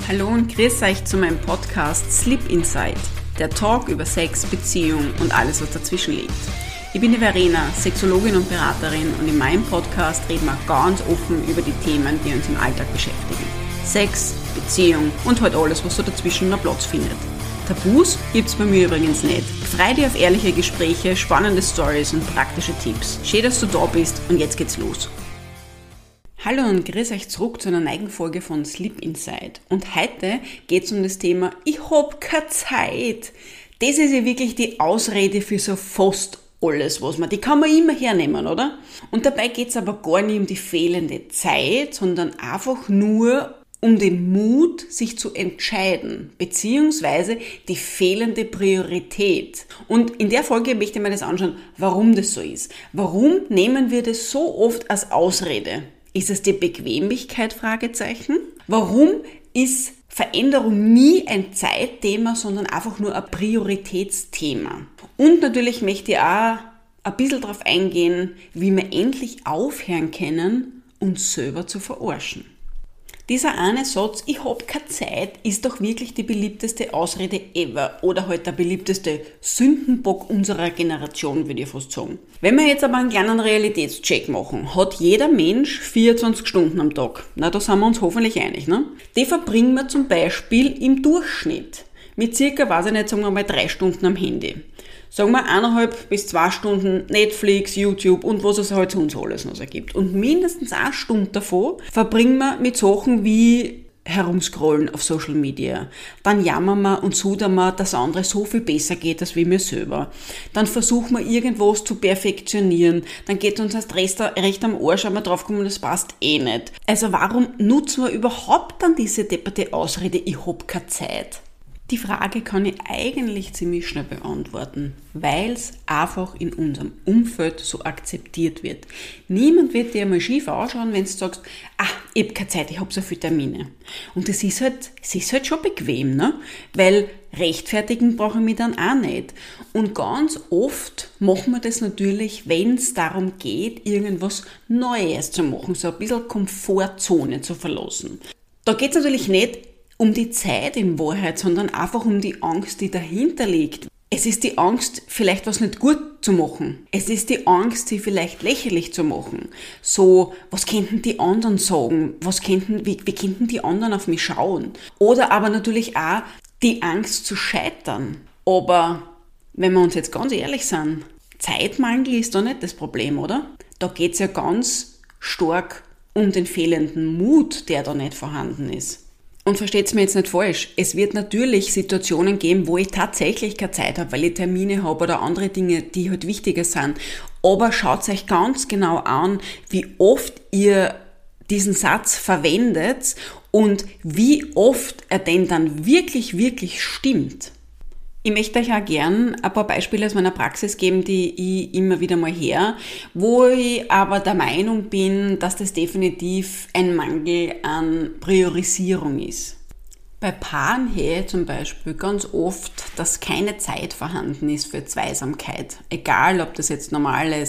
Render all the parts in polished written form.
Hallo und grüß euch zu meinem Podcast Sleep Inside, der Talk über Sex, Beziehung und alles, was dazwischen liegt. Ich bin die Verena, Sexologin und Beraterin, und in meinem Podcast reden wir ganz offen über die Themen, die uns im Alltag beschäftigen. Sex, Beziehung und halt alles, was so dazwischen noch Platz findet. Tabus gibt's bei mir übrigens nicht. Freu dich auf ehrliche Gespräche, spannende Stories und praktische Tipps. Schön, dass du da bist, und jetzt geht's los. Hallo und grüß euch zurück zu einer neuen Folge von Sleep Inside. Und heute geht's um das Thema Ich hab keine Zeit. Das ist ja wirklich die Ausrede für so fast alles, was man, die kann man immer hernehmen, oder? Und dabei geht's aber gar nicht um die fehlende Zeit, sondern einfach nur um den Mut, sich zu entscheiden, beziehungsweise die fehlende Priorität. Und in der Folge möchte ich mir das anschauen, warum das so ist. Warum nehmen wir das so oft als Ausrede? Ist es die Bequemlichkeit? Fragezeichen. Warum ist Veränderung nie ein Zeitthema, sondern einfach nur ein Prioritätsthema? Und natürlich möchte ich auch ein bisschen darauf eingehen, wie wir endlich aufhören können, uns selber zu verarschen. Dieser eine Satz, ich hab keine Zeit, ist doch wirklich die beliebteste Ausrede ever oder halt der beliebteste Sündenbock unserer Generation, würde ich fast sagen. Wenn wir jetzt aber einen kleinen Realitätscheck machen, hat jeder Mensch 24 Stunden am Tag. Na, da sind wir uns hoffentlich einig, ne? Die verbringen wir zum Beispiel im Durchschnitt mit circa, sagen wir mal 3 Stunden am Handy. Sagen wir 1,5 bis 2 Stunden Netflix, YouTube und was es halt sonst alles noch so gibt. Und mindestens 1 Stunde davon verbringen wir mit Sachen wie herumscrollen auf Social Media. Dann jammern wir und sudern wir, dass andere so viel besser geht als wir selber. Dann versuchen wir irgendwas zu perfektionieren. Dann geht uns das recht am Arsch, wenn wir draufkommen, das passt eh nicht. Also warum nutzen wir überhaupt dann diese depperte Ausrede, ich hab keine Zeit? Die Frage kann ich eigentlich ziemlich schnell beantworten, weil es einfach in unserem Umfeld so akzeptiert wird. Niemand wird dir mal schief anschauen, wenn du sagst, ich habe keine Zeit, ich habe so viele Termine. Und es ist halt schon bequem, ne? Weil rechtfertigen brauche ich mich dann auch nicht. Und ganz oft machen wir das natürlich, wenn es darum geht, irgendwas Neues zu machen, so ein bisschen Komfortzone zu verlassen. Da geht es natürlich nicht um die Zeit in Wahrheit, sondern einfach um die Angst, die dahinter liegt. Es ist die Angst, vielleicht was nicht gut zu machen. Es ist die Angst, sie vielleicht lächerlich zu machen. So, was könnten die anderen sagen? Wie könnten die anderen auf mich schauen? Oder aber natürlich auch die Angst zu scheitern. Aber wenn wir uns jetzt ganz ehrlich sind, Zeitmangel ist da nicht das Problem, oder? Da geht's ja ganz stark um den fehlenden Mut, der da nicht vorhanden ist. Und versteht's mir jetzt nicht falsch, es wird natürlich Situationen geben, wo ich tatsächlich keine Zeit habe, weil ich Termine habe oder andere Dinge, die halt wichtiger sind. Aber schaut euch ganz genau an, wie oft ihr diesen Satz verwendet und wie oft er denn dann wirklich, wirklich stimmt. Ich möchte euch auch gern ein paar Beispiele aus meiner Praxis geben, die ich immer wieder mal her, wo ich aber der Meinung bin, dass das definitiv ein Mangel an Priorisierung ist. Bei Paaren her zum Beispiel ganz oft, dass keine Zeit vorhanden ist für Zweisamkeit. Egal, ob das jetzt normale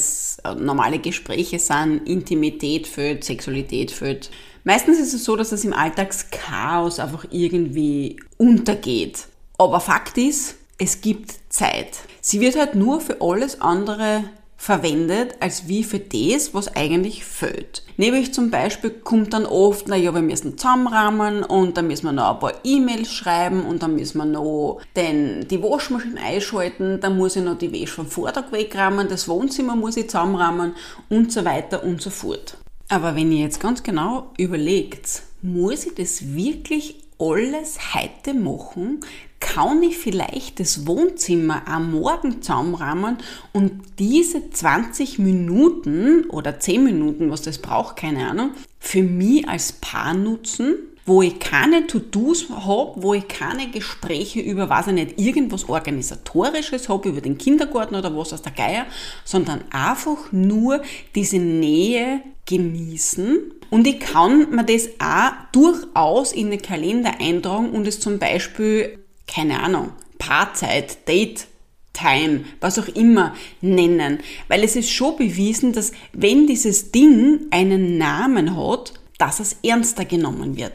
Gespräche sind, Intimität fehlt, Sexualität fehlt. Meistens ist es so, dass das im Alltagschaos einfach irgendwie untergeht. Aber Fakt ist, es gibt Zeit. Sie wird halt nur für alles andere verwendet, als wie für das, was eigentlich fehlt. Nämlich zum Beispiel kommt dann oft, wir müssen zusammenrahmen und dann müssen wir noch ein paar E-Mails schreiben und dann müssen wir noch die Waschmaschine einschalten, dann muss ich noch die Wäsche vom Vortag wegrahmen, das Wohnzimmer muss ich zusammenrahmen und so weiter und so fort. Aber wenn ihr jetzt ganz genau überlegt, muss ich das wirklich alles heute machen? Kann ich vielleicht das Wohnzimmer am Morgen zusammenrahmen und diese 20 Minuten oder 10 Minuten, was das braucht, keine Ahnung, für mich als Paar nutzen, wo ich keine To-Dos habe, wo ich keine Gespräche über, irgendwas Organisatorisches habe, über den Kindergarten oder was aus der Geier, sondern einfach nur diese Nähe genießen. Und ich kann mir das auch durchaus in den Kalender eintragen und es zum Beispiel, keine Ahnung, Paarzeit, Date Time, was auch immer nennen. Weil es ist schon bewiesen, dass wenn dieses Ding einen Namen hat, dass es ernster genommen wird.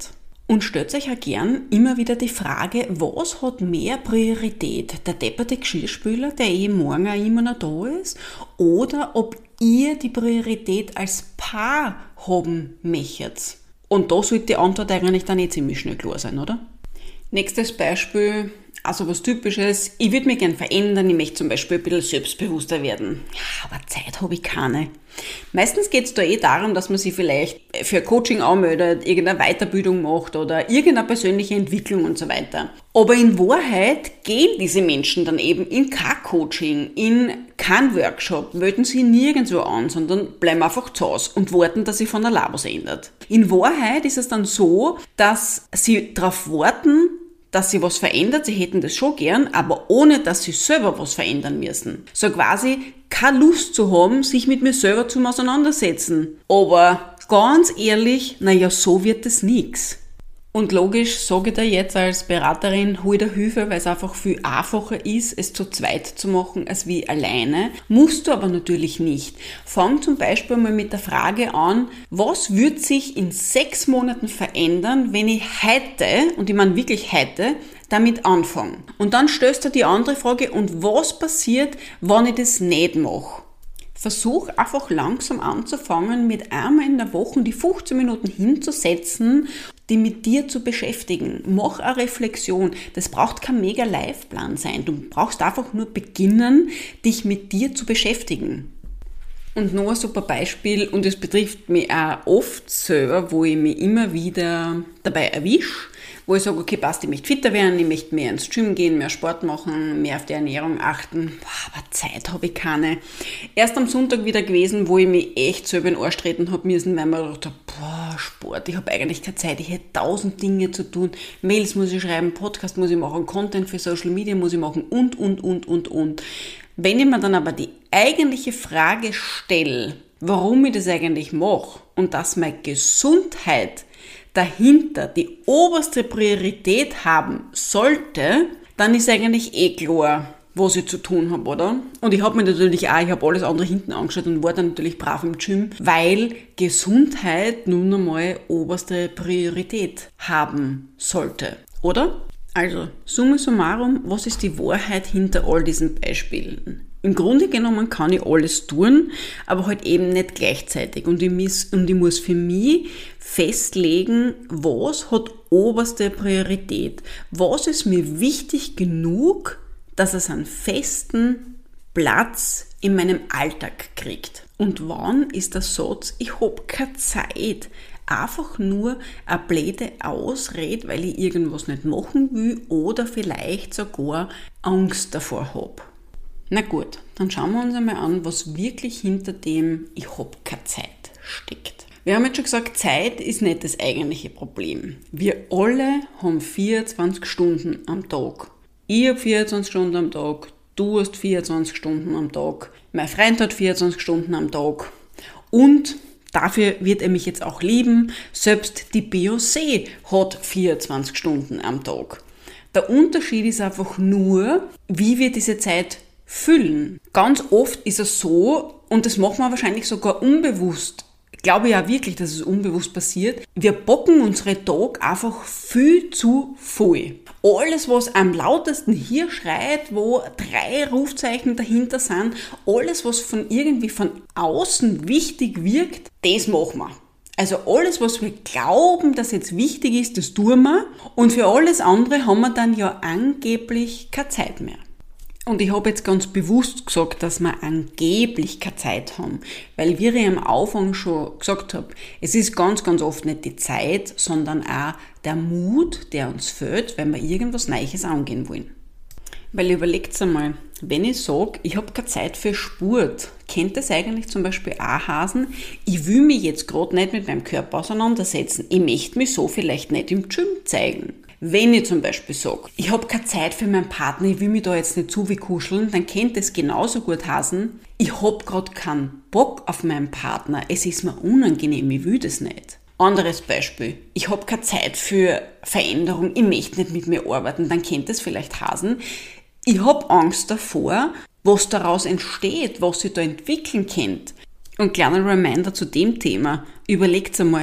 Und stellt euch auch gern immer wieder die Frage, was hat mehr Priorität? Der depperte Geschirrspüler, der morgen auch immer noch da ist? Oder ob ihr die Priorität als Paar haben möchtet? Und da sollte die Antwort eigentlich dann ziemlich schnell klar sein, oder? Nächstes Beispiel, also was Typisches. Ich würde mich gerne verändern, ich möchte zum Beispiel ein bisschen selbstbewusster werden. Ja, aber Zeit habe ich keine. Meistens geht es da darum, dass man sich vielleicht für ein Coaching anmeldet, irgendeine Weiterbildung macht oder irgendeine persönliche Entwicklung und so weiter. Aber in Wahrheit gehen diese Menschen dann eben in kein Coaching, in kein Workshop, melden sie nirgendwo an, sondern bleiben einfach zu Hause und warten, dass sich von allein was ändert. In Wahrheit ist es dann so, dass sie darauf warten, dass sie was verändert, sie hätten das schon gern, aber ohne, dass sie selber was verändern müssen. So quasi keine Lust zu haben, sich mit mir selber zu auseinandersetzen. Aber ganz ehrlich, so wird es nix. Und logisch sage ich dir jetzt als Beraterin, hol dir Hilfe, weil es einfach viel einfacher ist, es zu zweit zu machen, als wie alleine. Musst du aber natürlich nicht. Fang zum Beispiel mal mit der Frage an, was wird sich in 6 Monaten verändern, wenn ich heute, und ich meine wirklich heute, damit anfange. Und dann stellst du die andere Frage, und was passiert, wenn ich das nicht mache? Versuch einfach langsam anzufangen, mit einmal in der Woche die 15 Minuten hinzusetzen, die mit dir zu beschäftigen. Mach eine Reflexion. Das braucht kein mega Live-Plan sein. Du brauchst einfach nur beginnen, dich mit dir zu beschäftigen. Und noch ein super Beispiel, und es betrifft mich auch oft selber, wo ich mich immer wieder dabei erwische, wo ich sage, okay, passt, ich möchte fitter werden, ich möchte mehr ins Gym gehen, mehr Sport machen, mehr auf die Ernährung achten. Aber Zeit habe ich keine. Erst am Sonntag wieder gewesen, wo ich mich echt selber in den Arsch treten habe müssen, weil man gedacht habe, Sport, ich habe eigentlich keine Zeit, ich hätte 1000 Dinge zu tun. Mails muss ich schreiben, Podcast muss ich machen, Content für Social Media muss ich machen und. Wenn ich mir dann aber die eigentliche Frage stelle, warum ich das eigentlich mache und dass meine Gesundheit dahinter die oberste Priorität haben sollte, dann ist eigentlich klar, was ich zu tun habe, oder? Und ich habe mir natürlich auch, ich habe alles andere hinten angeschaut und war dann natürlich brav im Gym, weil Gesundheit nun einmal oberste Priorität haben sollte, oder? Also, summa summarum, was ist die Wahrheit hinter all diesen Beispielen? Im Grunde genommen kann ich alles tun, aber halt eben nicht gleichzeitig. Und ich muss für mich festlegen, was hat oberste Priorität. Was ist mir wichtig genug, dass es einen festen Platz in meinem Alltag kriegt. Und wann ist der Satz, ich hab keine Zeit, einfach nur eine blöde Ausrede, weil ich irgendwas nicht machen will oder vielleicht sogar Angst davor habe. Na gut, dann schauen wir uns einmal an, was wirklich hinter dem ich hab keine Zeit steckt. Wir haben jetzt schon gesagt, Zeit ist nicht das eigentliche Problem. Wir alle haben 24 Stunden am Tag. Ich habe 24 Stunden am Tag, du hast 24 Stunden am Tag, mein Freund hat 24 Stunden am Tag und dafür wird er mich jetzt auch lieben, selbst die Beyoncé hat 24 Stunden am Tag. Der Unterschied ist einfach nur, wie wir diese Zeit füllen. Ganz oft ist es so, und das machen wir wahrscheinlich sogar unbewusst, ich glaube ja wirklich, dass es unbewusst passiert, wir bocken unsere Tage einfach viel zu voll. Alles, was am lautesten hier schreit, wo 3 Rufzeichen dahinter sind, alles, was irgendwie von außen wichtig wirkt, das machen wir. Also alles, was wir glauben, dass jetzt wichtig ist, das tun wir. Und für alles andere haben wir dann ja angeblich keine Zeit mehr. Und ich habe jetzt ganz bewusst gesagt, dass wir angeblich keine Zeit haben, weil wie ich am Anfang schon gesagt habe, es ist ganz, ganz oft nicht die Zeit, sondern auch der Mut, der uns fehlt, wenn wir irgendwas Neues angehen wollen. Weil überlegt einmal, wenn ich sage, ich habe keine Zeit für Sport, kennt das eigentlich zum Beispiel auch heißen, ich will mich jetzt gerade nicht mit meinem Körper auseinandersetzen, ich möchte mich so vielleicht nicht im Gym zeigen. Wenn ich zum Beispiel sage, ich habe keine Zeit für meinen Partner, ich will mich da jetzt nicht zu wie kuscheln, dann könnte es genauso gut heißen, ich habe gerade keinen Bock auf meinen Partner, es ist mir unangenehm, ich will das nicht. Anderes Beispiel, ich habe keine Zeit für Veränderung, ich möchte nicht mit mir arbeiten, dann könnte es vielleicht heißen, ich habe Angst davor, was daraus entsteht, was sich da entwickeln könnte. Und kleiner Reminder zu dem Thema, überlegt einmal,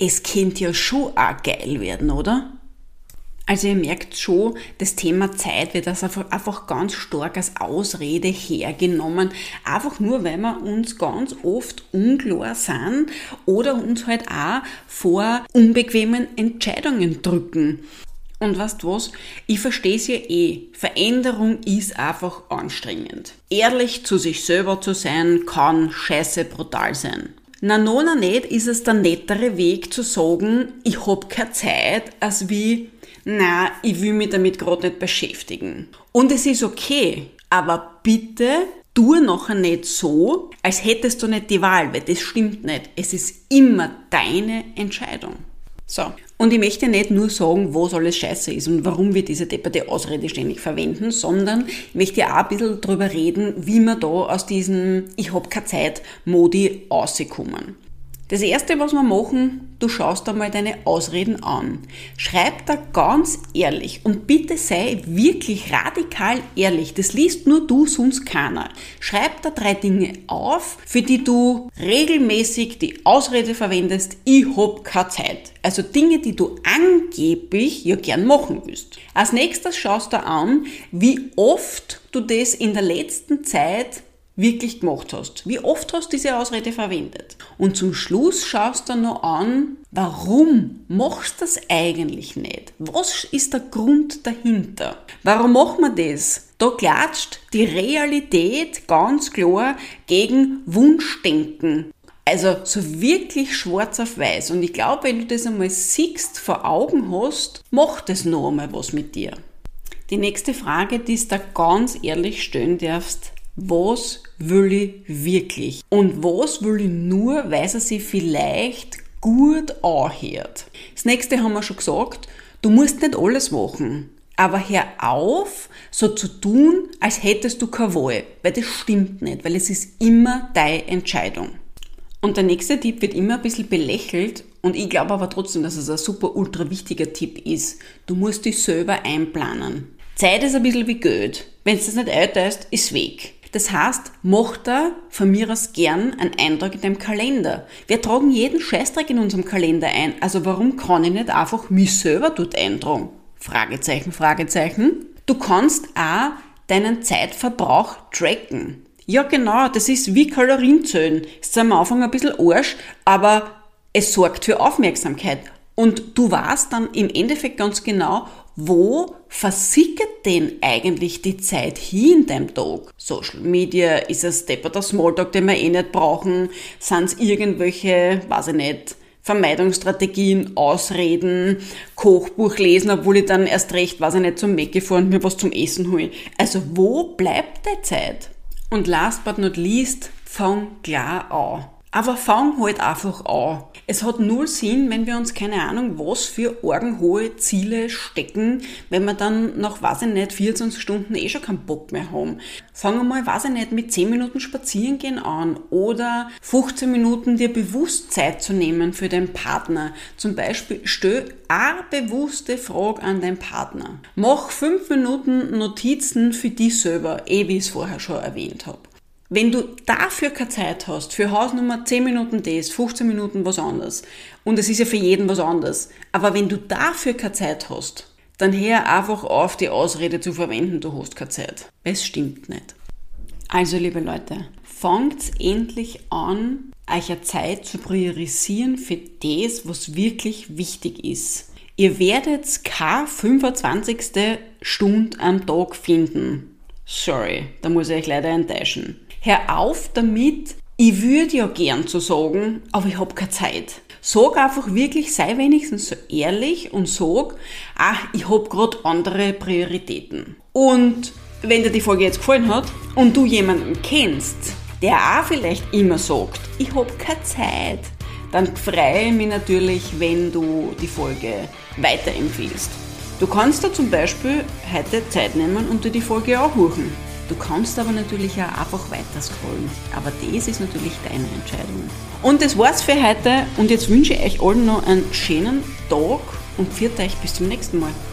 es könnte ja schon auch geil werden, oder? Also ihr merkt schon, das Thema Zeit wird das einfach ganz stark als Ausrede hergenommen, einfach nur, weil wir uns ganz oft unklar sind oder uns halt auch vor unbequemen Entscheidungen drücken. Und weißt du was? Ich verstehe es ja eh. Veränderung ist einfach anstrengend. Ehrlich zu sich selber zu sein, kann scheiße brutal sein. Na nicht ist es der nettere Weg zu sagen, ich hab keine Zeit, als wie, na, ich will mich damit gerade nicht beschäftigen. Und es ist okay, aber bitte tu nachher nicht so, als hättest du nicht die Wahl, weil das stimmt nicht. Es ist immer deine Entscheidung. So. Und ich möchte nicht nur sagen, was alles scheiße ist und warum wir diese depperte Ausrede ständig verwenden, sondern ich möchte auch ein bisschen drüber reden, wie wir da aus diesem Ich hab keine Zeit-Modi rauskommen. Das Erste, was wir machen, du schaust einmal deine Ausreden an. Schreib da ganz ehrlich und bitte sei wirklich radikal ehrlich. Das liest nur du, sonst keiner. Schreib da 3 Dinge auf, für die du regelmäßig die Ausrede verwendest, ich hab keine Zeit. Also Dinge, die du angeblich ja gern machen willst. Als nächstes schaust du an, wie oft du das in der letzten Zeit wirklich gemacht hast. Wie oft hast du diese Ausrede verwendet? Und zum Schluss schaust du noch an, warum machst du das eigentlich nicht? Was ist der Grund dahinter? Warum machen wir das? Da klatscht die Realität ganz klar gegen Wunschdenken. Also so wirklich schwarz auf weiß. Und ich glaube, wenn du das einmal siehst, vor Augen hast, macht das noch einmal was mit dir. Die nächste Frage, die du da ganz ehrlich stellen darfst: Was will ich wirklich? Und was will ich nur, weil es sich vielleicht gut anhört? Das nächste haben wir schon gesagt, du musst nicht alles machen. Aber hör auf, so zu tun, als hättest du keine Wahl. Weil das stimmt nicht, weil es ist immer deine Entscheidung. Und der nächste Tipp wird immer ein bisschen belächelt und ich glaube aber trotzdem, dass es ein super ultra wichtiger Tipp ist. Du musst dich selber einplanen. Zeit ist ein bisschen wie Geld. Wenn du das nicht einteilst, ist weg. Das heißt, mach da von mir aus gern einen Eintrag in deinem Kalender. Wir tragen jeden Scheißdreck in unserem Kalender ein. Also warum kann ich nicht einfach mich selber dort eintragen? Fragezeichen, Fragezeichen. Du kannst auch deinen Zeitverbrauch tracken. Ja genau, das ist wie Kalorienzählen. Ist am Anfang ein bisschen Arsch, aber es sorgt für Aufmerksamkeit. Und du weißt dann im Endeffekt ganz genau, wo versickert denn eigentlich die Zeit hin in deinem Tag? Social Media, ist es depperter Smalltalk, den wir eh nicht brauchen? Sind es irgendwelche, weiß ich nicht, Vermeidungsstrategien, Ausreden, Kochbuch lesen, obwohl ich dann erst recht, weiß ich nicht, zum Mäcki fahren und mir was zum Essen holen? Also wo bleibt die Zeit? Und last but not least, fang klar an. Aber fang halt einfach an. Es hat null Sinn, wenn wir uns keine Ahnung was für argenhohe Ziele stecken, wenn wir dann nach, weiß ich nicht, 24 Stunden eh schon keinen Bock mehr haben. Fang einmal, weiß ich nicht, mit 10 Minuten spazieren gehen an oder 15 Minuten dir bewusst Zeit zu nehmen für deinen Partner. Zum Beispiel stell eine bewusste Frage an deinen Partner. Mach 5 Minuten Notizen für dich selber, wie ich es vorher schon erwähnt habe. Wenn du dafür keine Zeit hast, für Hausnummer 10 Minuten das, 15 Minuten was anderes, und es ist ja für jeden was anderes, aber wenn du dafür keine Zeit hast, dann hör einfach auf, die Ausrede zu verwenden, du hast keine Zeit. Es stimmt nicht. Also liebe Leute, fangt endlich an, euch eine Zeit zu priorisieren für das, was wirklich wichtig ist. Ihr werdet keine 25. Stunde am Tag finden. Sorry, da muss ich euch leider enttäuschen. Hör auf damit, ich würde ja gern so sagen, aber ich habe keine Zeit. Sag einfach wirklich, sei wenigstens so ehrlich und sag, ich habe gerade andere Prioritäten. Und wenn dir die Folge jetzt gefallen hat und du jemanden kennst, der auch vielleicht immer sagt, ich habe keine Zeit, dann freue ich mich natürlich, wenn du die Folge weiterempfiehlst. Du kannst da zum Beispiel heute Zeit nehmen und dir die Folge anhören. Du kannst aber natürlich auch einfach weiter scrollen. Aber das ist natürlich deine Entscheidung. Und das war's für heute. Und jetzt wünsche ich euch allen noch einen schönen Tag und pfiat euch bis zum nächsten Mal.